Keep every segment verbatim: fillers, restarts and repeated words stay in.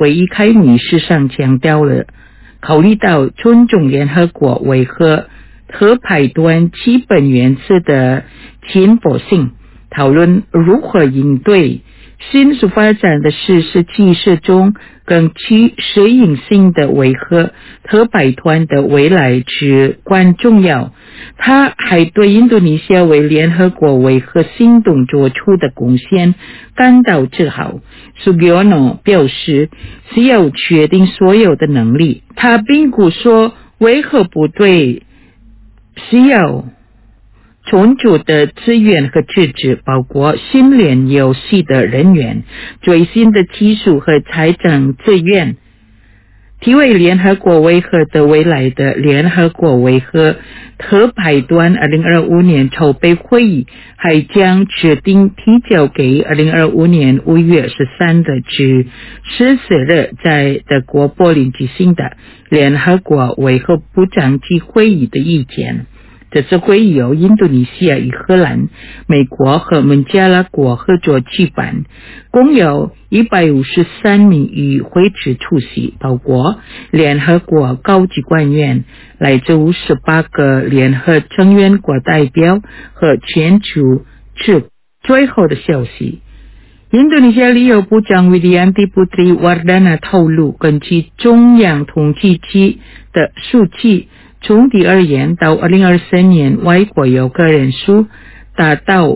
会议开幕仪式上强调了，考虑到尊重联合国维和核排端基本原则的紧迫性，讨论如何应对迅速发展的世世纪世中更具适应性的维和核排端的未来至关重要。他还对印度尼西亚为联合国维和行动做出的贡献感到自豪。Sugiono 表示，需要确定所有的能力。他并不说维和部队需要充足的资源和支持，包括训练有系的人员、最新的技术和财政资源。提为联合国维和的未来的联合国维和核排端二零二五年筹备会议还将指定提交给二零二五年五月十三日至十四日在德国柏林举行的联合国维和部长级会议的意见。这次会议由印度尼西亚与荷兰、美国和孟加拉国合作举办，共有一百五十三名与会者出席，包括联合国高级官员、来自五十八个联合成员国代表和签署持最后的消息。印度尼西亚旅游部长 Widianti Putri Wardana 透露，根据中央统计局的数据，总体而言，到二零二三年，外国游客人数达到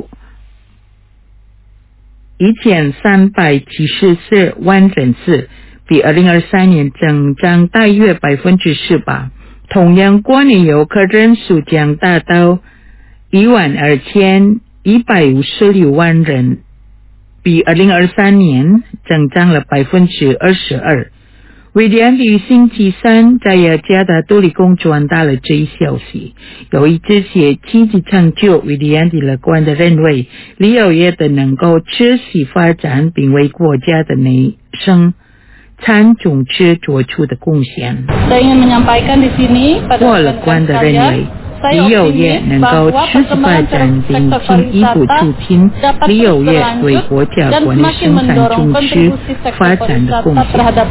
一千三百七十四万人次，比二零二三年增长大约百分之十八。同样，过年游客人数将达到一万二千一百五十六万人，比二零二三年增长了百分之二十二。威廉于星期三在雅加达独立公传达了这一消息。由于这些积极成就，威廉乐观地认为旅游业的能够持续发展，并为国家的内生产总值做出的贡献。我乐观地认为旅游业能够持续发展，并进一步促进旅游业对国家国内生产总值发展的贡献。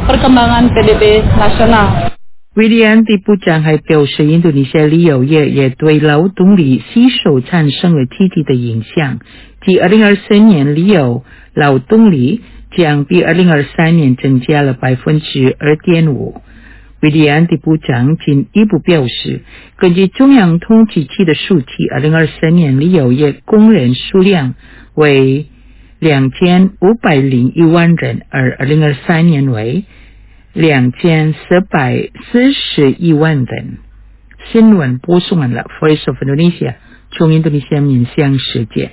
威利安迪部长还表示，印度尼西亚旅游业也对劳动力需求产生了积极的影响。即二零二四年旅游劳动力将比二零二三年增加了百分之二点五。威利安迪部长进一步表示，根据中央统计局的数据，二零二三年旅游业工人数量为两千五百零一万人，而二零二三年为两千四百四十一万人。新闻播送完了 Voice of Indonesia 从印度尼西亚面向世界。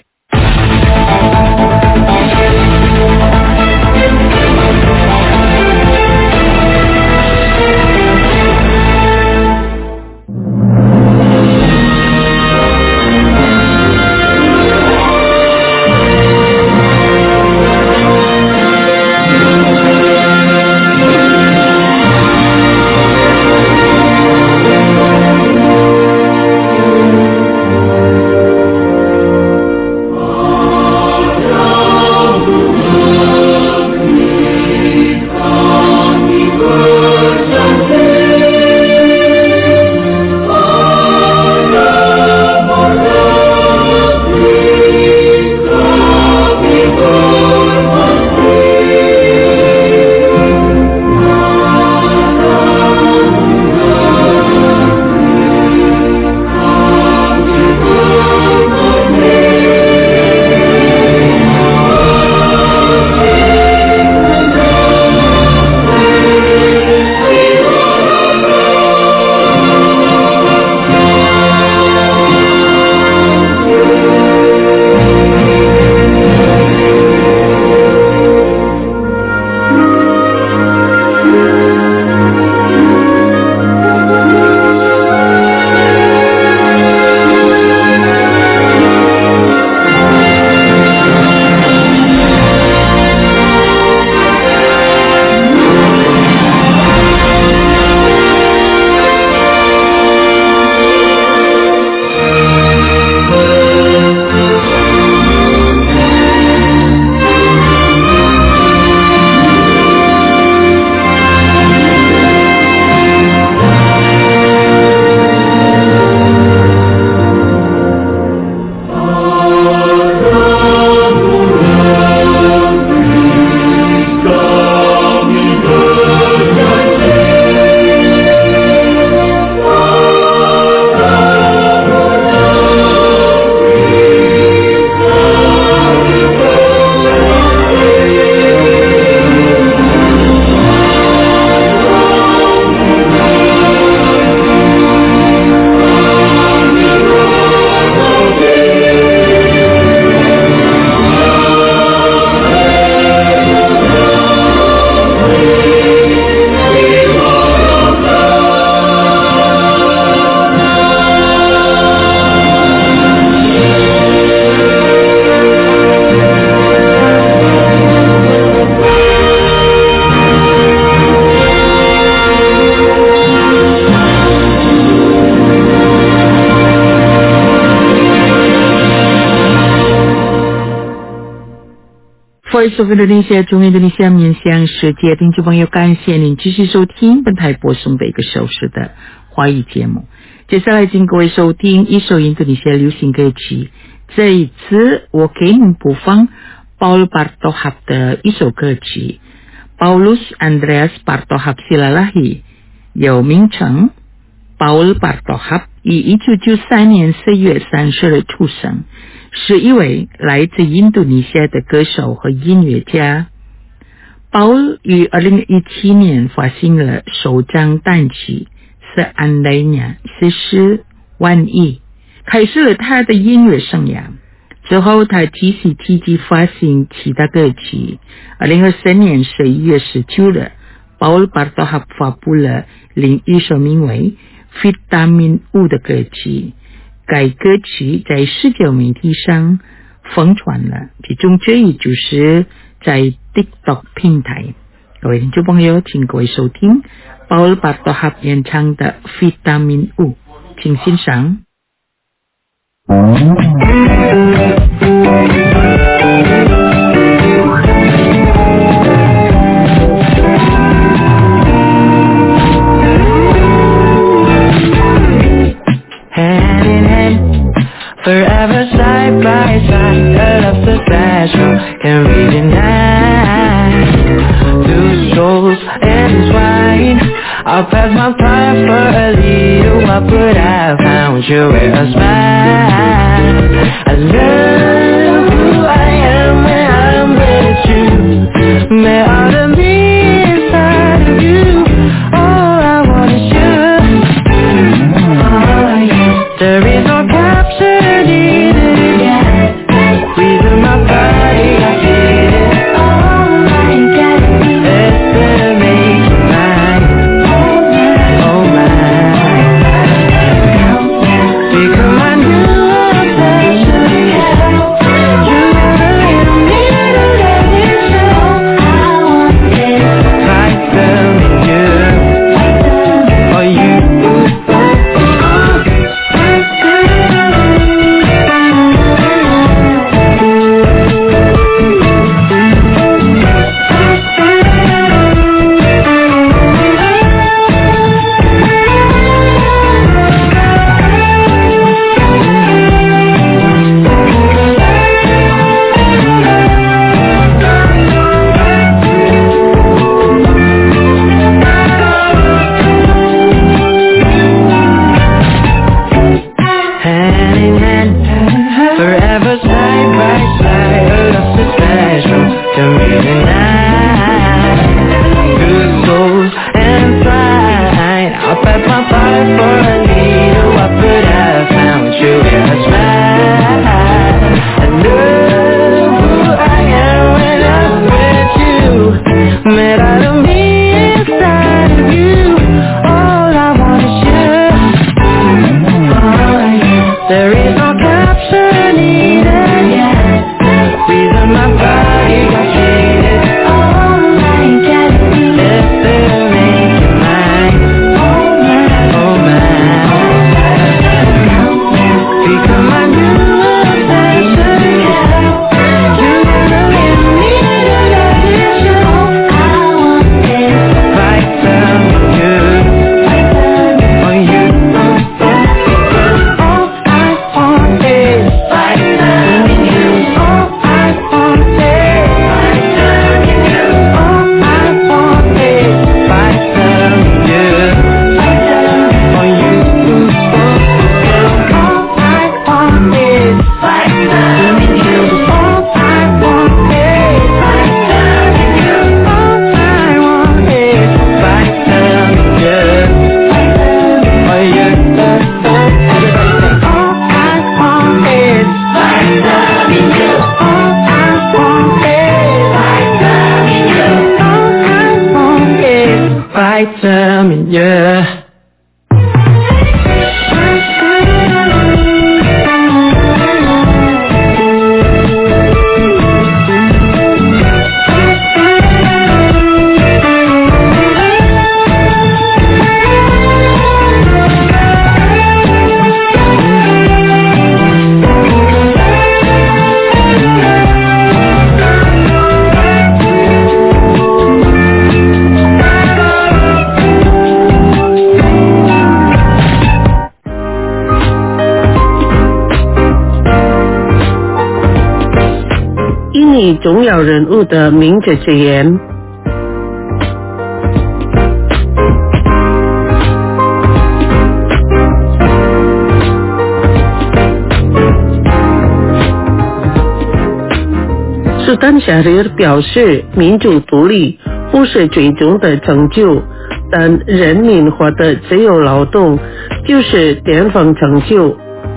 Voice of Indonesia 中印度尼西亚面向世界听众朋友，感谢您继续收听本台播送的一个小时的华语节目。接下来请各位收听一首印度尼西亚流行歌曲，这一次我给您播放 Paul Bartohap 的一首歌曲 Paulus Andreas Bartohap Silalahi， 有名称 Paul Bartohap， 于一九九三年四月三十日出生，是一位来自印度尼西亚的歌手和音乐家。Paul 于二零一七年发行了首张单曲Seandainya， 四十万亿，开始了他的音乐生涯。之后他继续积极发行其他歌曲。二零二三年十一月十九日 Paul Bartohap 发布了另一首名为 Vitamin U 的歌曲，该歌曲在社交媒体上疯传了，其中之一就是在 TikTok 平台。各位听众朋友，请各位收聽 Paul Bartohap 演唱的 Vitamin U， 請欣賞。 Hand in hand, forever side by side, a love so special can reunite. Two souls entwined, I'll pass my pride for a little while, but I found you with a smile. I love who I am when I'm with you. May all the me inside of you, all I want is you. Oh yeah, there is no capture needed. Yeah, breathing my body, I feel it. Oh my God, it's gonna make you mine. Oh mine, become my new obsession. You never leave me to let it show. I want it, vitamin you, or you. Vitamin, yeah. 要人物的明哲之言。苏丹夏利尔表示，民主独立不是最终的成就，但人民获得自由劳动就是巅峰成就。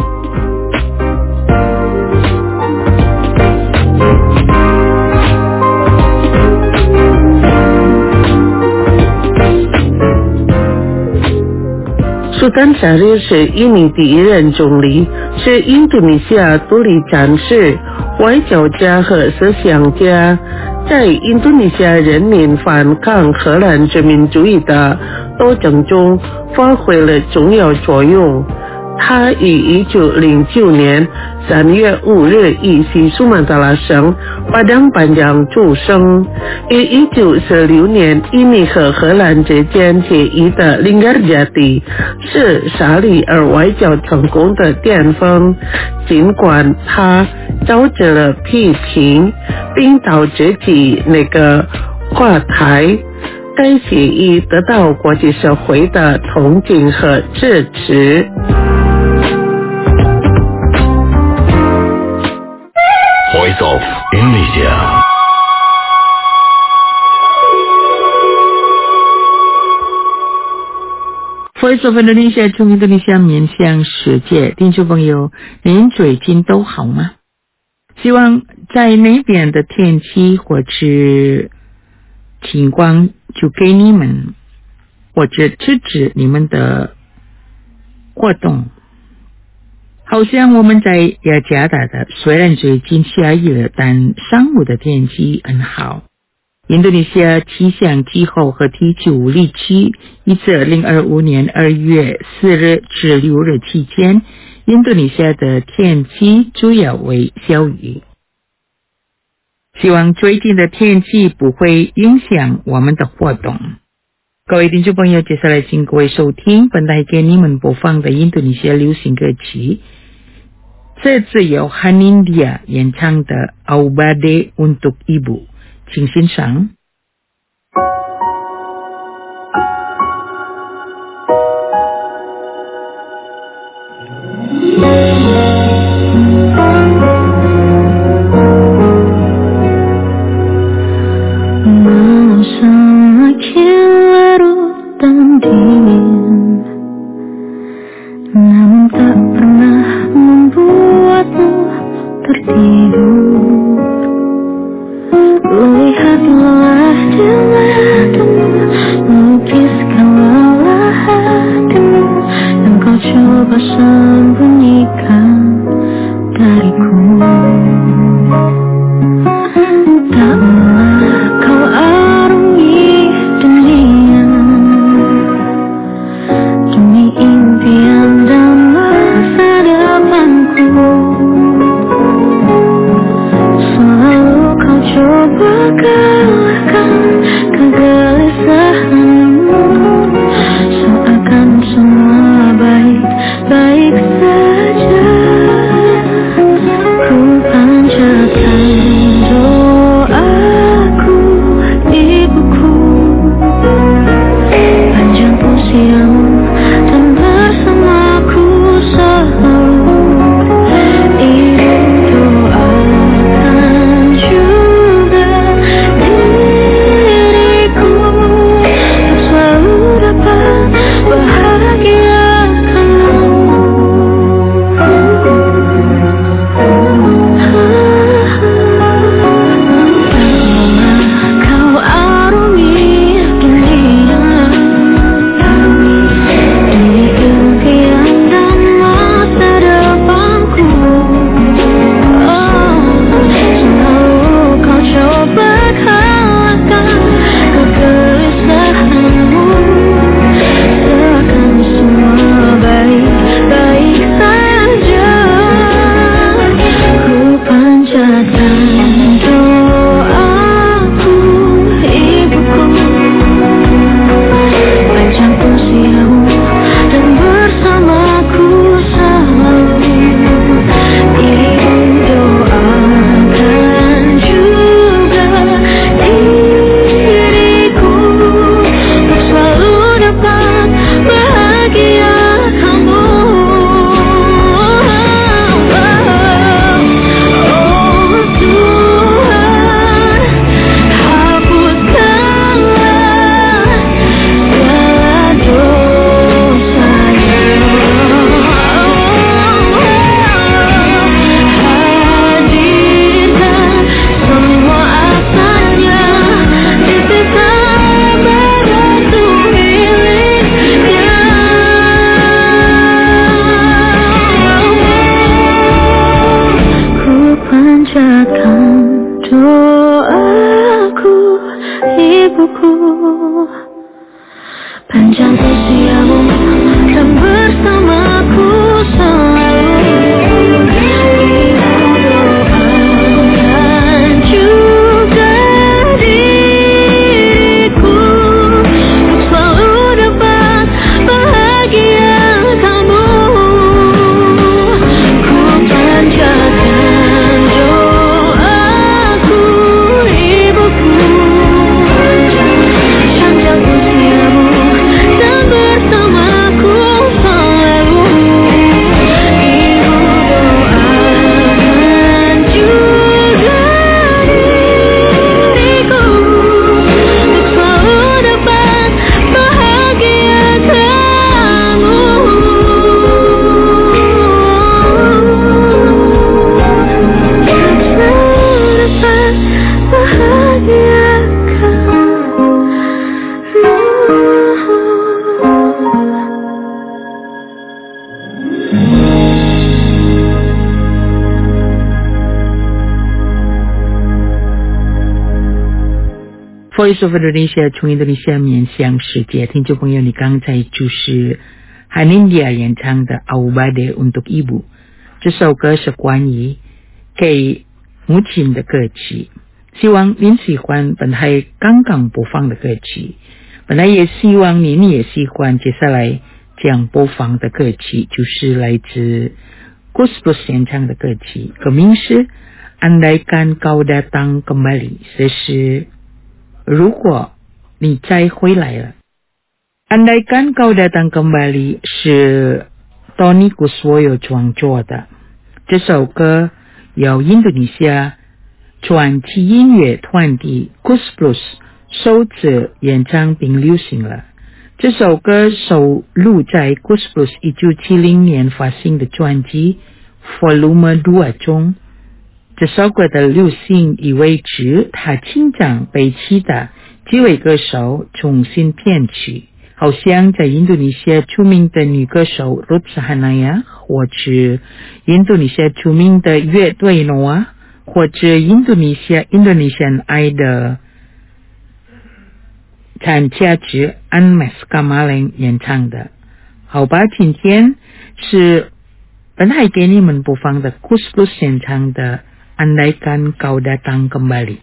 苏丹夏利尔是印尼第一任总理，是印度尼西亚独立战士、外交家和思想家，在印度尼西亚人民反抗荷兰殖民主义的斗争中发挥了重要作用。他于一九零九年三月五日于西苏曼达拉省巴当班扬出生，于一九四六年印尼和荷兰之间协议的林加尔加地是沙利尔外交成功的巅峰，尽管他招致了批评，并导致其那个垮台，该协议得到国际社会的同情和支持。 Voice of Indonesia。 Voice of Indonesia 从印度尼西亚面向世界，听众朋友，您最近都好吗？希望在那边的天气或是情况就给你们或者支持你们的活动。好像我们在雅加达的，虽然最近下雨了，但上午的天气很好。印度尼西亚气象机构和地区历期，以至二零二五年二月四日至六日期间，印度尼西亚的天气主要为小雨。希望最近的天气不会影响我们的活动。各位听众朋友，接下来请各位收听本台给你们播放的印度尼西亚流行歌曲，这次由汉印迪亚演唱的《Aubade Untuk Ibu》，请欣赏。 Namun tak pernah membuatmu tertidur. Lihat lelah di matamu, lukiskan lelah hatimu yang kau coba sembunyikan dariku. Tak pernah kau arungi dunia Voice of Indonesia 从印度尼西亚面向世界，听众朋友，你刚才就是韩英迪亚演唱的《Aubade Untuk Ibu》，这首歌是关于给母亲的歌曲，希望您喜欢本来刚刚播放的歌曲，本来也希望您也喜欢接下来将播放的歌曲，就是来自 Gus Plus 演唱的歌曲，歌名是 Andaikan Kau Datang Kembali， 这是如果你再回来了。 Andaikan Kau Datang Kembali 是 Tony Kuswoyo 创作的，这首歌由印度尼西亚传奇音乐团体 Gus Plus 首次演唱并流行了。这首歌收录在 Gus Plus 一九七零年发行的专辑 Volume 二中。这首歌的流行意味着他经常被其他几位歌手重新编曲，好像在印度尼西亚出名的女歌手 Ruth Sahanaya， 或者印度尼西亚出名的乐队 Noah， 或者印度尼西亚 Indonesian Idol 参加者 Anmes Kamaling 演唱的。好吧，今天是本来给你们播放的 Gus Plus 演唱的 Andaikan Kau Datang Kembali。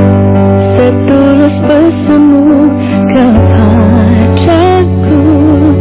Setulus pesanmu kepadaku.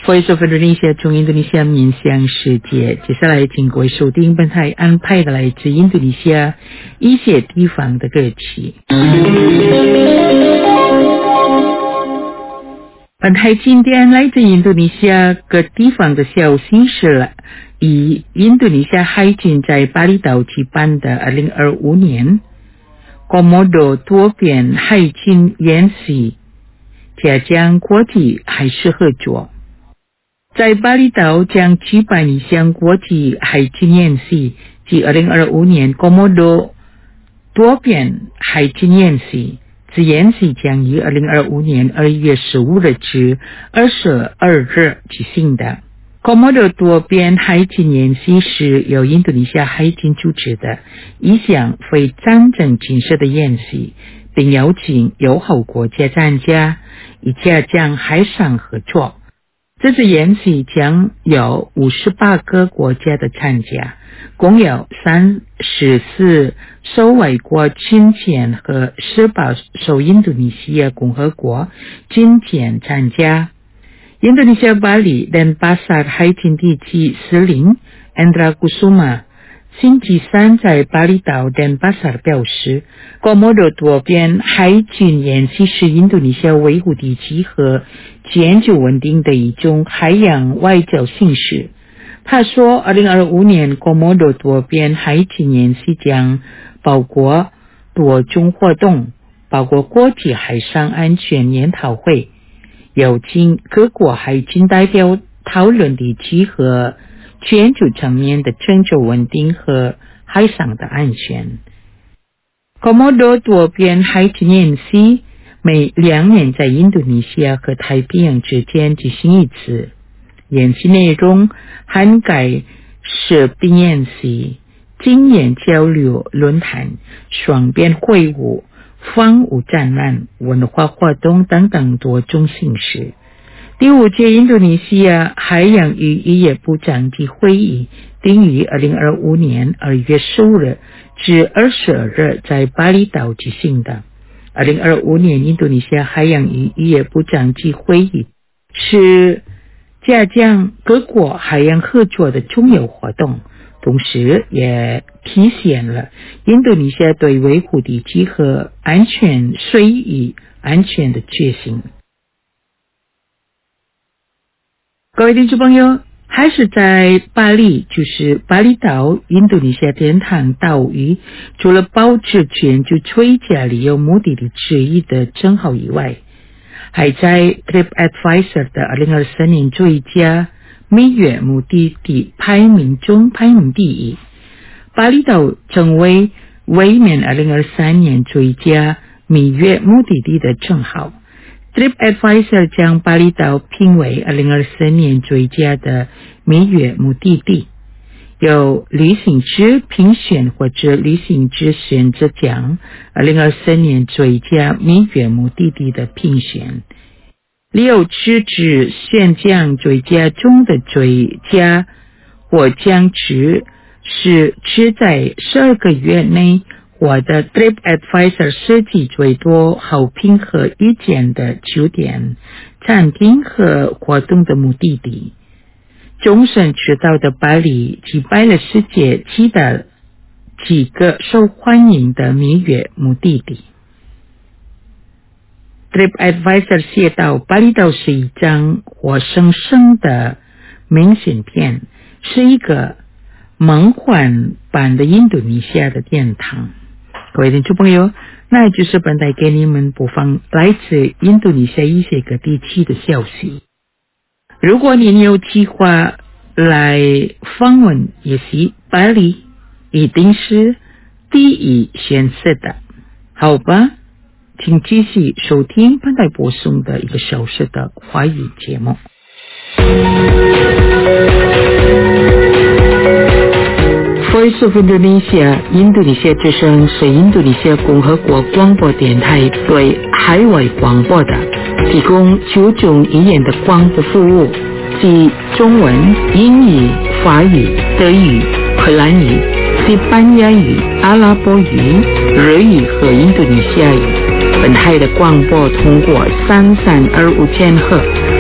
Voice of Indonesia 中印度尼西亚面向世界，接下来请各位收听本台安排的来自印度尼西亚一些地方的歌曲。本台今天来自印度尼西亚各地方的消息是，以印度尼西亚海军在巴厘岛举办的二零二五年 Komodo 多边海军演习，加强国际海事合作。在巴厘岛将举办一项国际海军演习，即二零二五年 Komodo 多边海军演习。此演习将于二零二五年二月十五日至二十二日举行的。Komodo 多边海军演习是由印度尼西亚海军主持的一项非战争军事的演习，并邀请友好国家参加，以加强海上合作。这次演习将有五十八个国家的参加，共有三十四艘外国军舰和十八艘印度尼西亚共和国军舰参加。印度尼西亚巴里dan Pasar海军地区司令 Endra Kusuma 星期三在巴厘岛dan Pasar表示， Komodo 多边海军演习是印度尼西亚维护地区和全球稳定的一种海洋外交形式。他说二零二五年 Komodo 多边海军演习将包括多种活动，包括国际海上安全研讨会，邀请各国海军代表讨论地区和全球层面的全球稳定和海上的安全。Komodo 多边海军演习每两年在印度尼西亚和太平洋之间举行一次，演习内容涵盖士兵演习、经验交流论坛、双边会晤、防务展览、文化活动等等多种形式。第五届印度尼西亚海洋与渔业部长级会议定于二零二五年二月十五日至二十二日在巴厘岛举行的。二零二五年印度尼西亚海洋与渔业部长级会议是加强各国海洋合作的重要活动，同时也体现了印度尼西亚对维护地区和安全水域安全的决心。各位听众朋友，还是在巴厘，就是巴厘岛印度尼西亚天堂岛屿，除了保持全球最佳旅游目的地之一的称号以外，还在 TripAdvisor 的二零二三年最佳蜜月目的地排名中排名第一。巴厘岛成为卫冕二零二三年最佳蜜月目的地的称号。TripAdvisor 将巴厘岛评为二零二三年最佳的蜜月目的地，由旅行者评选或者旅行者选择奖二零二三年最佳蜜月目的地的评选。旅游者指选奖最佳中的最佳获奖者是只在十二个月内获得 TripAdvisor 设计最多好评和意见的酒店、餐厅和活动的目的地。众神知道的巴厘击败了世界其他几个受欢迎的蜜月目的地。TripAdvisor 写道，巴厘岛是一张活生生的明信片，是一个梦幻般的印度尼西亚的殿堂。各位听众朋友，那就是本台给你们播放来自印度尼西亚一些个地区的消息。如果你有计划来访问也是巴厘，一定是第一选择的。好吧，请继续收听本台播送的一个小时的华语节目。Voice of Indonesia 印度尼西亚之声是印度尼西亚共和国广播电台对海外广播的，提供九种语言的广播服务，即中文、英语、法语、德语、荷兰语、西班牙语、阿拉伯语、日语和印度尼西亚语。本台的广播通过三三二五千赫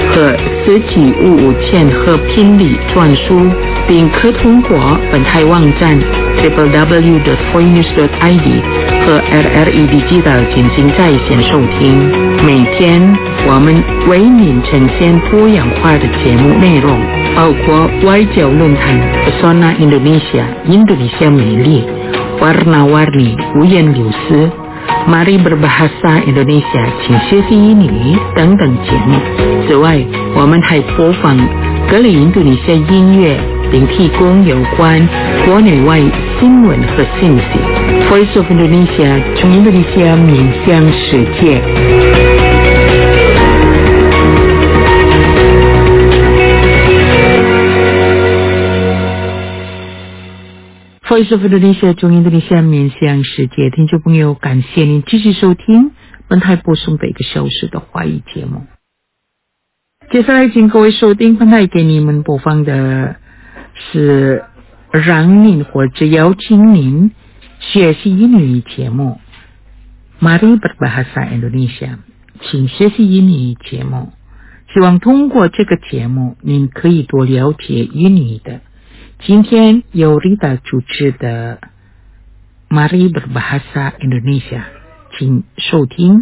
和十几五五千和频率转述，并可通过本台网站 double-u double-u double-u dot voinews dot i d 和 L R E Digital 进行在线收听。每天我们为您呈现多样化的节目内容，包括外交论坛 Pesona Indonesia 印度尼西亚美丽 Warna-warni 五颜六色 Mari Berbahasa Indonesia 请学习英语等等节目。此外，我们还播放各类印度尼西亚音乐，并提供有关国内外新闻和信息。Voice of Indonesia 从印度尼西亚面向世界。Voice of Indonesia 从印度尼西亚面向世界，听众朋友，感谢您继续收听本台播送的一个小时的华语节目。接下来请各位收听本台给你们播放的是让您或者邀请您学习英语节目 Mari Berbahasa Indonesia 请学习英语节目，希望通过这个节目您可以多了解英语的。今天由 Rita 主持的 Mari Berbahasa Indonesia 请收听。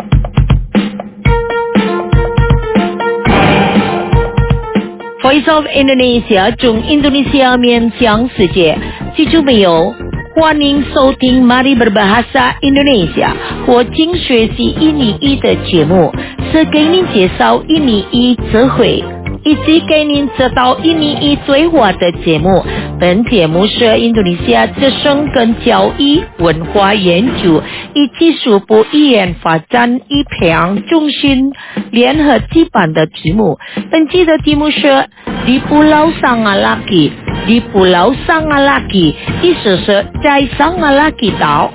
Voice of Indonesia 从印度尼西亚面向世界，记住没有？欢迎收听 Mari Berbahasa Indonesia 或请学习印尼语的节目，是给您介绍印尼语词汇，以及给您知道印尼语对话的节目。本节目是印度尼西亚资深跟教育文化研究以技术部语言发展与培养中心联合举办的节目。本期的题目是 Di Pulau Sangalaki Di Pulau Sangalaki 意思是在桑阿拉基岛。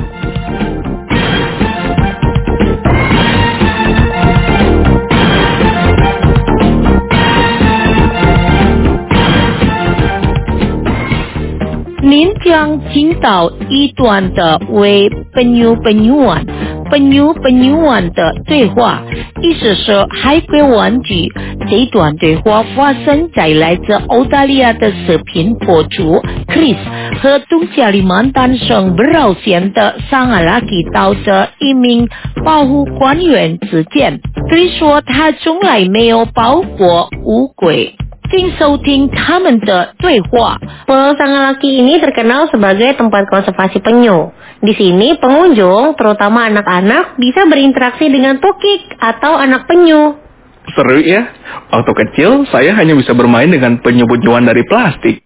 您将听到一段的为penyu penyuan penyu penyuan 的对话，意思是海龟玩具。这段对话发生在来自澳大利亚的视频博主 Chris 和东加里曼丹省布劳县的桑阿拉基岛的一名保护官员之间。Chris 说他从来没有抱过乌龟。请收听他们的对话。 Pulau Sangalaki ini terkenal sebagai tempat konservasi penyu. Di sini pengunjung, terutama anak-anak, bisa berinteraksi dengan tukik atau anak penyu. Seru ya. Waktu kecil, saya hanya bisa bermain dengan penyu-penyuan dari plastik.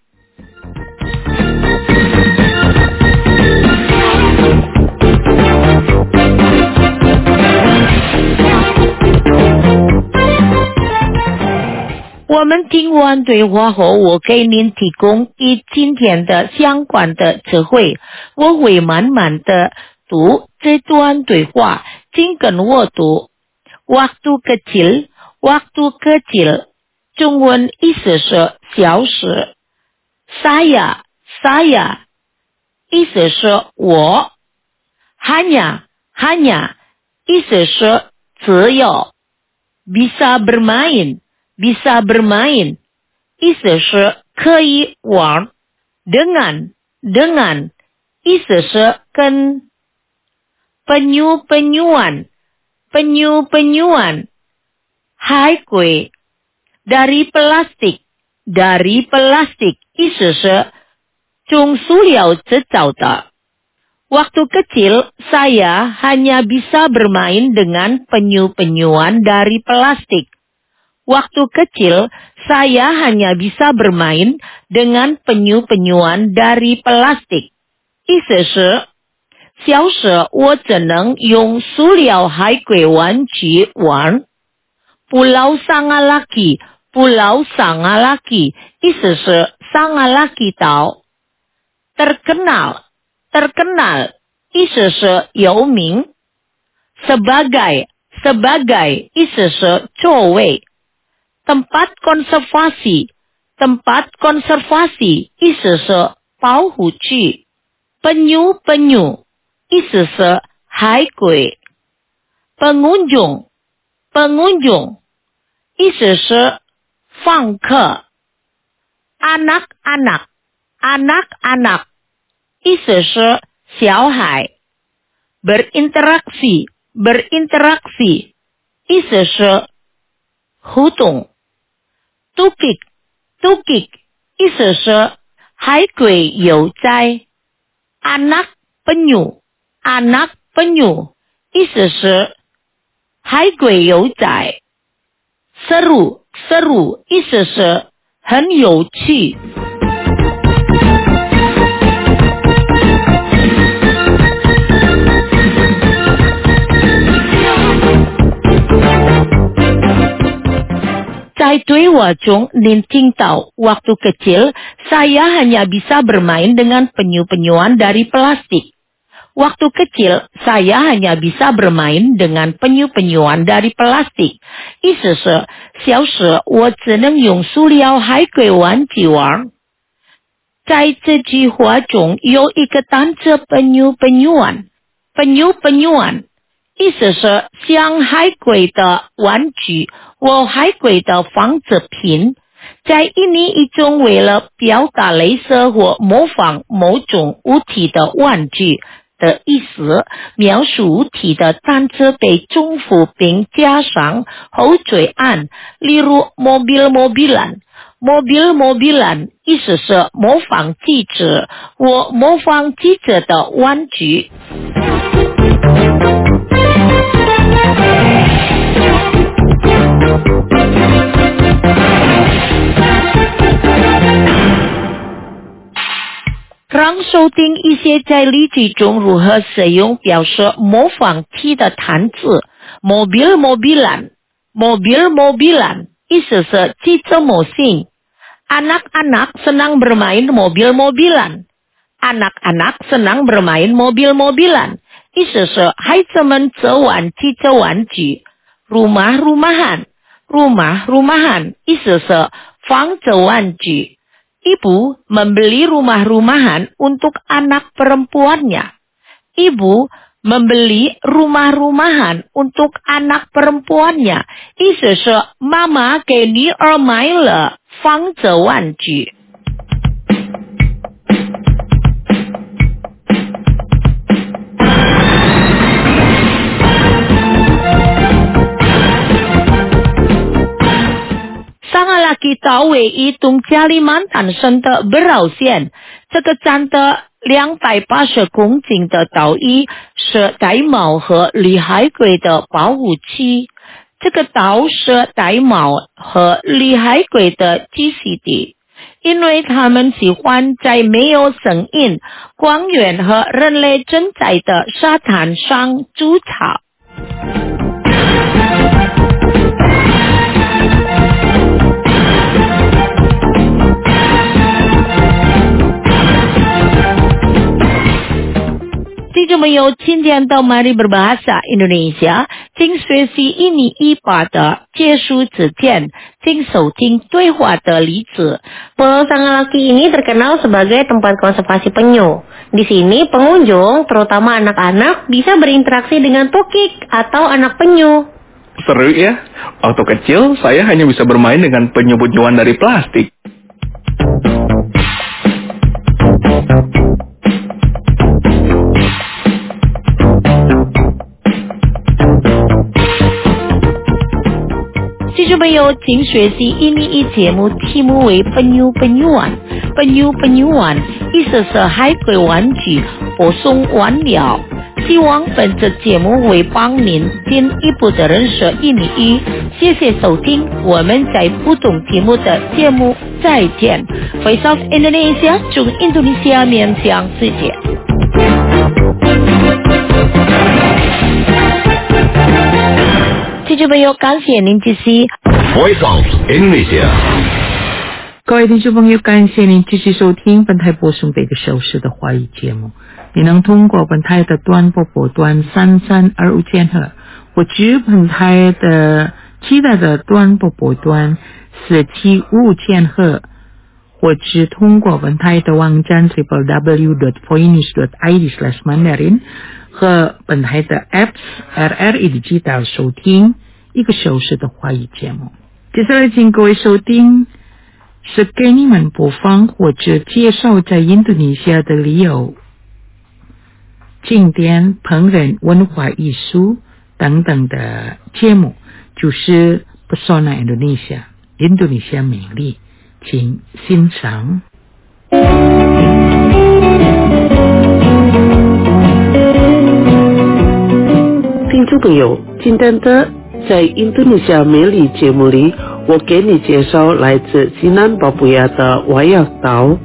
Kita 我们听完对话后，我给您提供与今天的相关的词汇，我会慢慢的读这段对话，请跟我读。Waktu kecil, waktu kecil， 中文意思是小时。Saya, saya， 意思是我。Hanya, hanya， 意思是只有。Bisa bermain。Bisa bermain 意思是可以玩。Dengan dengan 意思是跟。penyu penyuan penyu penyuan 海龟。dari plastik dari plastik 意思是从塑料制造的。Waktu kecil saya hanya bisa bermain dengan penyu-penyuan dari plastik。Waktu kecil, saya hanya bisa bermain dengan penyu-penyuan dari plastik. 意思是，小时我只能用塑料海龟玩具玩。Pulau Sangalaki, Pulau Sangalaki， 意思是桑阿拉基岛。Terkenal, terkenal， 意思是有名。Sebagai, sebagai， 意思是作为。Tempat konservasi, tempat konservasi 意思是保护区。penyu penyu 意思是海龟。pengunjung, pengunjung 意思是放课。anak-anak anak-anak 意思是小孩。berinteraksi berinteraksi 意思是互动。tukik tukik 意思是海鬼有灾。anak penyu anak penyu 意思是海鬼有灾。seru seru 意思是很有趣。在对话中，您听到waktu kecil saya hanya bisa bermain dengan penyu-penyuan dari plastik. Waktu kecil saya hanya bisa bermain dengan penyu-penyuan dari plastik. 意思是小时我只能用塑料海龟玩具玩。在这句话中有一个单词 penyu-penyuan penyu-penyuan 意思是像海龟的玩具或海龟的仿制品。在印尼一种为了表达类似或模仿某种物体的玩具的意思，描述物体的单词被重复并加上后缀案，例如 mobil-mobilan mobil-mobilan 意思是模仿记者或模仿记者的玩具。让收听一些在例句中如何使用表示模仿体的单词。mobil-mobilan mobil-mobilan 意思是汽车模型。anak-anak senang bermain mobil-mobilan anak-anak senang bermain mobil-mobilan 意思是孩子们只玩汽车玩具。rumah-rumahan rumah-rumahan 意思是房子玩具。Ibu membeli rumah-rumahan untuk anak perempuannya. Ibu membeli rumah-rumahan untuk anak perempuannya. 意思是妈妈给女儿买了房子玩具。Sang laki tahu hitung Kalimantan省的表现，这个占的两百八十公斤的岛屿是玳瑁和绿海龟的保护区。这个岛是玳瑁和绿海龟的栖息地，因为它们喜欢在没有声音、光源和人类存在的沙滩上筑巢。听众朋友，今天的Mari Berbahasa Indonesia， 请学习印尼语法的结束之前，请收听对话的例子。 Pulau Sangalaki ini terkenal sebagai tempat konservasi penyu. Di sini pengunjung, terutama anak-anak, bisa berinteraksi dengan tukik atau anak penyu. Seru ya. Waktu kecil saya hanya bisa bermain dengan penyu-penyuan dari plastik. Penyu 请学习印尼语节目题目为 penyu-penyuan penyu-penyuan 意思是海龟玩具播送完了。希望本次节目会帮您进一步的认识印尼语。谢谢收听，我们在不同题目的节目再见。Voice of Indonesia 从印度尼西亚面向世界。听众朋友，感谢您支持 Voice of Indonesia。 各位听众朋友，感谢您继续收听本台播送的一个小时的华语节目。你能通过本台的短波波段三三二五千赫，或者本台的其他的短波波段四七五千赫，或者通过本台的网站 double-u double-u double-u dot voinews dot i d slash mandarin 和本台的 apps R R E Digital 收听一个小时的华语节目。 接下来请各位收听是给你们播放或者介绍在印度尼西亚的旅游、景点、烹饪、文化艺术等等的节目，就是Pesona Indonesia， 印度尼西亚美丽，请欣赏。 听众朋友，今天的在印度尼西亚美丽节目里，我给你介绍来自西南巴布亚的瓦亚岛。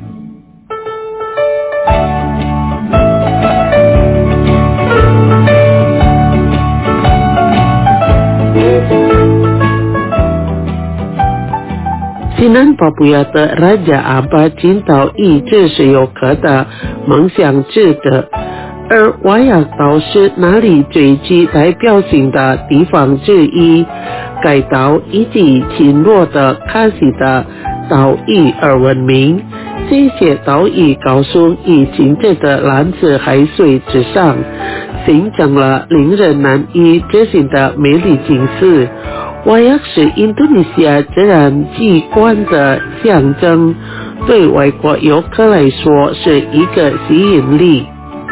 西南巴布亚的Raja Ampat金岛一直是游客的梦想之地，而瓦亚岛是那里最具代表性的地方之一。该岛以及群落的卡西的岛屿而闻名，这些岛屿高耸于清澈的蓝色海水之上，形成了令人难以置信的美丽景色。瓦亚是印度尼西亚自然景观的象征，对外国游客来说是一个吸引力。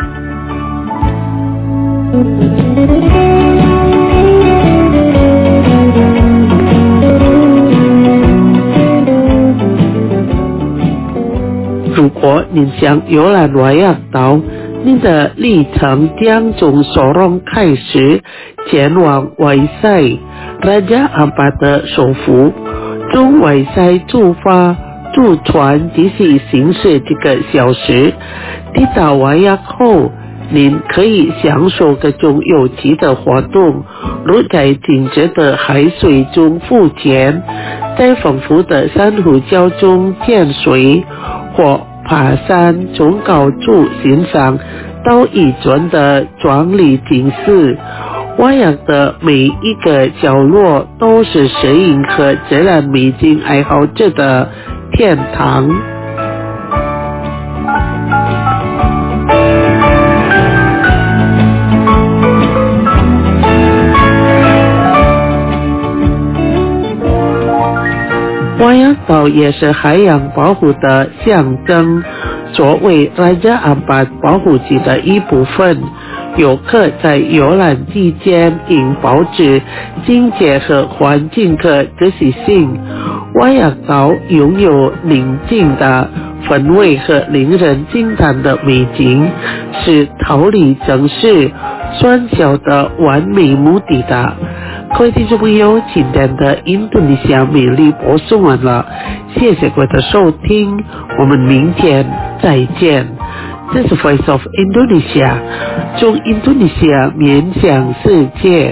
如果您想游览瓦亚岛，您的旅程将从索隆开始，前往外塞Raja Ampat的首府，从外塞出发，坐船只是行驶几个小时。抵达瓦亚后，您可以享受各种有趣的活动，如在清澈的海水中浮潜，在丰富的珊瑚礁中潜水，或爬山从高处欣赏岛屿中的壮丽景色。瓦亚的每一个角落都是摄影和自然美景爱好者的天堂。瓦亚岛也是海洋保护的象征，作为Raja Ampat保护区的一部分，游客在游览期间应保持清洁和环境的仔细性。瓦亚岛拥有宁静的氛围和令人惊叹的美景，是逃离城市喧嚣的完美目的地。各位听众朋友，今天的印度尼西亚美丽播送完了，谢谢各位的收听，我们明天再见。这是 Voice of Indonesia， 从印度尼西亚面向世界。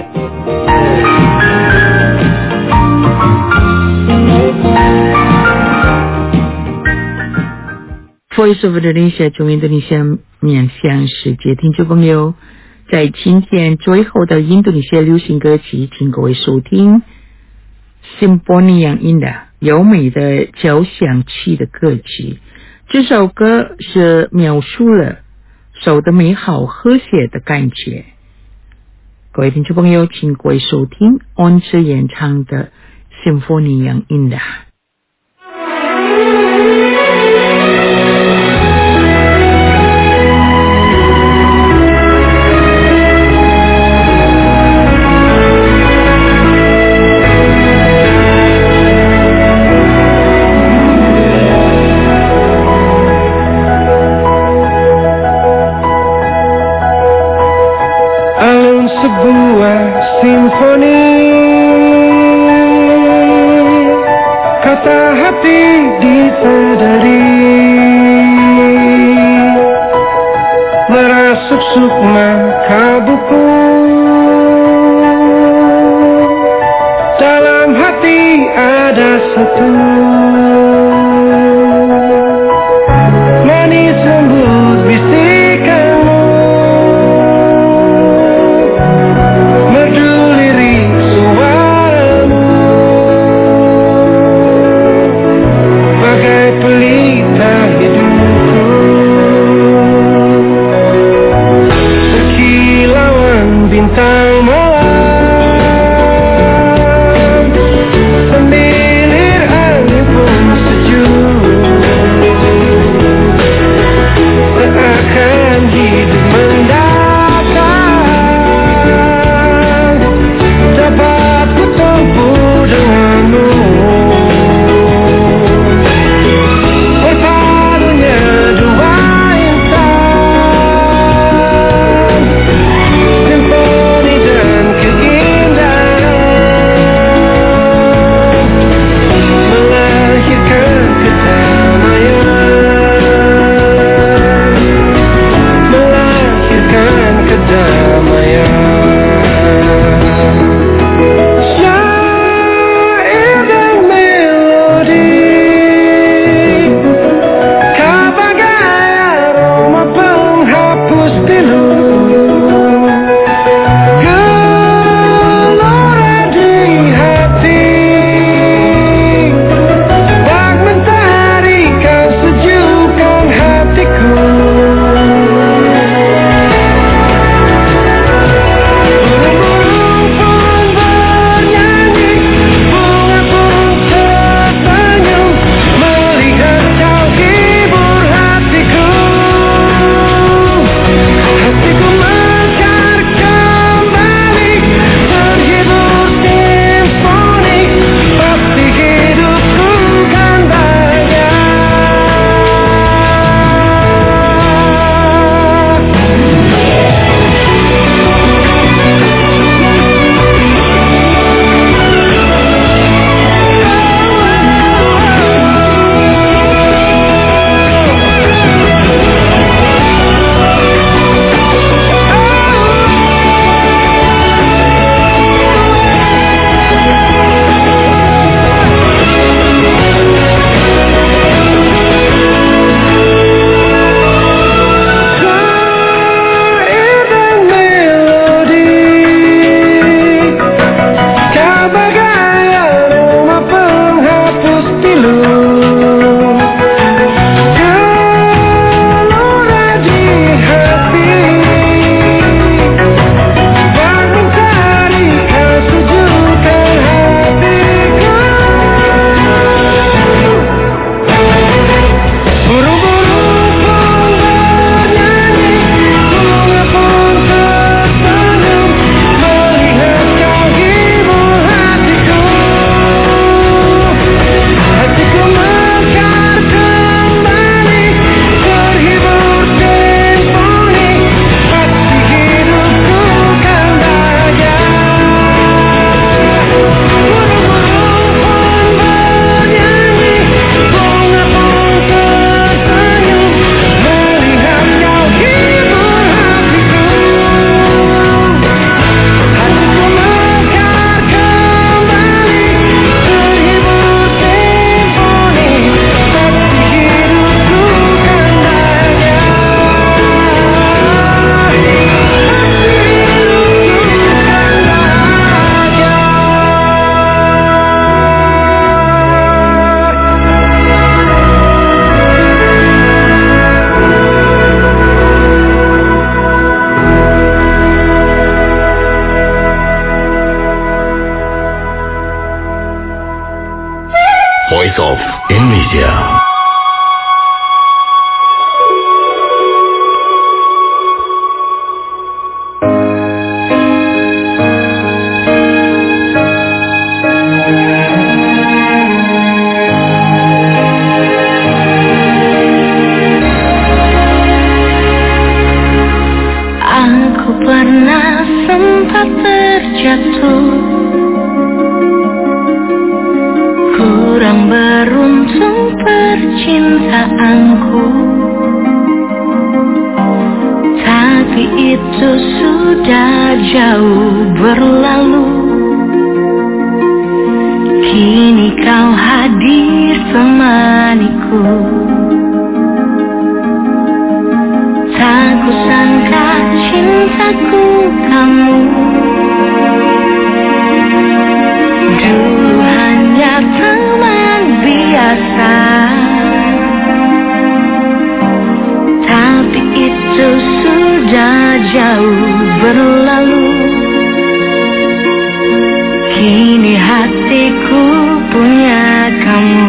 Voice of Indonesia， 从印度尼西亚面向世界，听众朋友，在今天最后的印度尼西亚流行歌曲，请各位收听 Symphony yang Indah， 优美的交响曲的歌曲。这首歌是描述了手的美好和谐的感觉。各位听众朋友，请各位收听安之演唱的 Symphony yang Indah。 Sebuah simfoni, kata hati disadari, merasuk sukma kalbuku, dalam hati ada satu manis lembut bisikanmu. Bintang malam sendiri keperasaanku, tapi itu sudah jauh berlalu. Kini kau hadir temaniku. Tak kusangka cintaku kamu dulu hanya teman biasa, tapi itu sudah jauh berlalu. Kini hatiku punya kamu.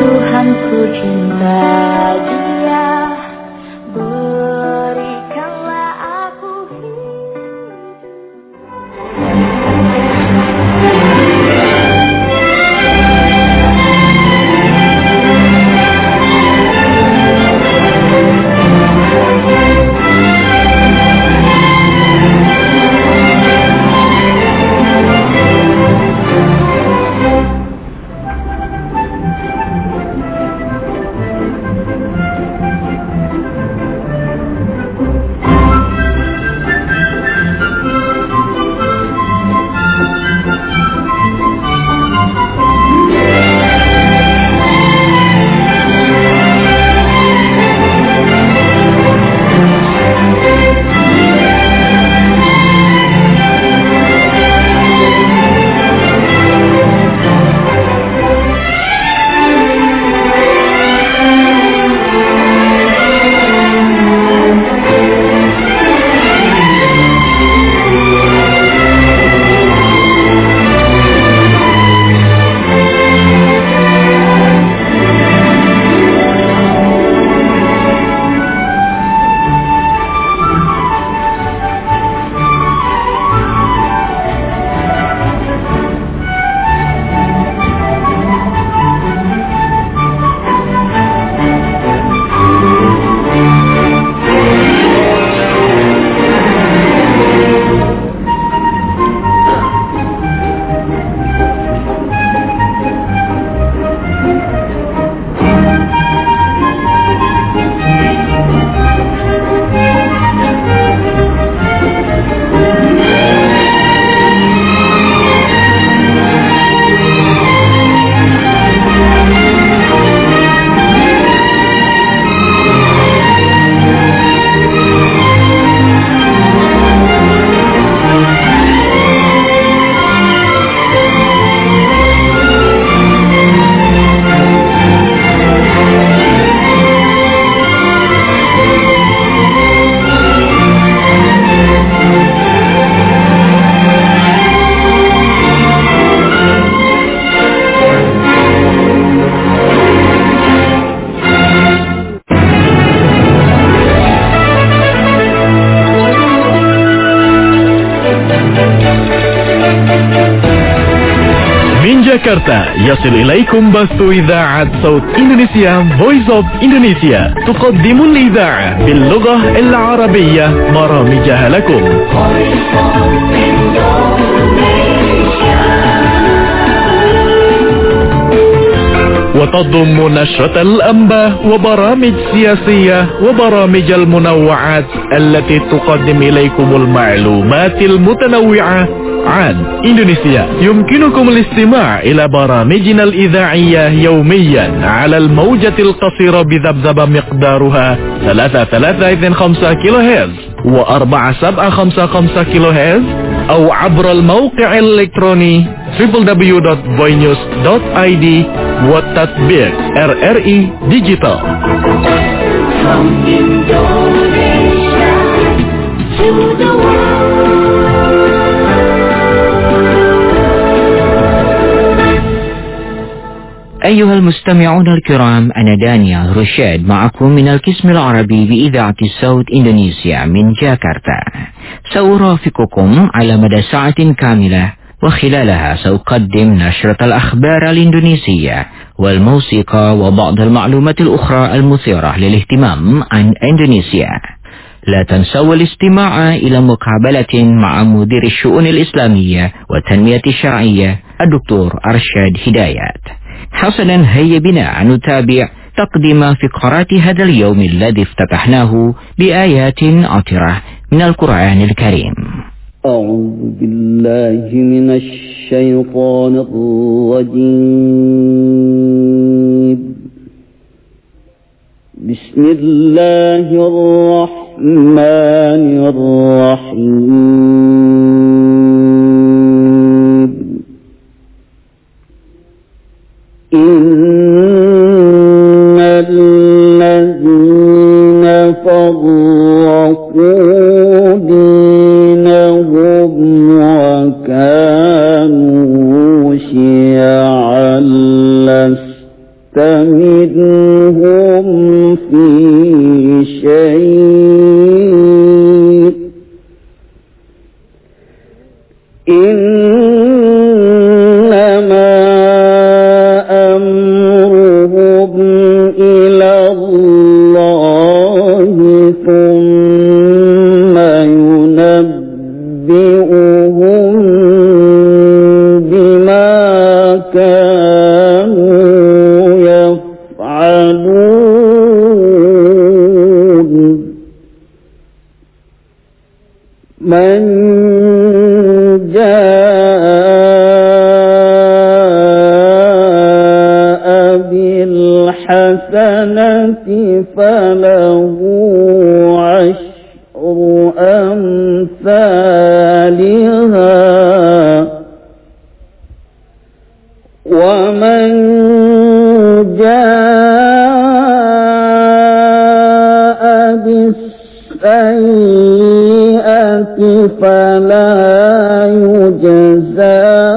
Cinta dia, berikanlah جاكرتا يصل إليكم بث إذاعة صوت إندونيسيا Voice of Indonesia تقدم الإذاعة باللغة العربية برامجها لكم. وتضم نشرة الأنباء وبرامج سياسية وبرامج المنوعات التي تقدم إليكم المعلومات المتنوعة عن إندونيسيا. يمكنكم الاستماع إلى برامجنا الإذاعية يوميا على الموجة القصيرة بذبذبة مقدارها ثلاثة ثلاثة اثنين خمسة كيلو هرتز وأربعة سبعة خمسة خمسة كيلو هرتز أو عبر الموقع الإلكتروني دبليو دبليو دبليو دوت voinews دوت آي دي وتطبيق R R I Digital. From Indonesia to the world. أيها المستمعون الكرام، أنا دانيال رشاد معكم من القسم العربي بإذاعة صوت إندونيسيا من جاكرتا. سأرافقكم على مدى ساعة كاملة، وخلالها سأقدم نشرة الأخبار الإندونيسية والموسيقى وبعض المعلومات الأخرى المثيرة للاهتمام عن إندونيسيا. لا تنسوا الاستماع إلى مقابلة مع مدير الشؤون الإسلامية والتنمية الشرعية الدكتور أرشاد هدايات. حسنا، هيا بنا نتابع تقديم فقرات هذا اليوم الذي افتتحناه بآيات عطرة من القرآن الكريم. أعوذ بالله من الشيطان الرجيم. بسم الله الرحمن الرحيم. إن الذين فرقوا دينهم وكانوا شيعا لست منهم في شيء إنما أمرهم إلى الله ثم ينبئهم بما كانوا يفعلون. من جاء بالحسنة فله عشر أمثالها ومن جاء بالسيئة فلا يجزى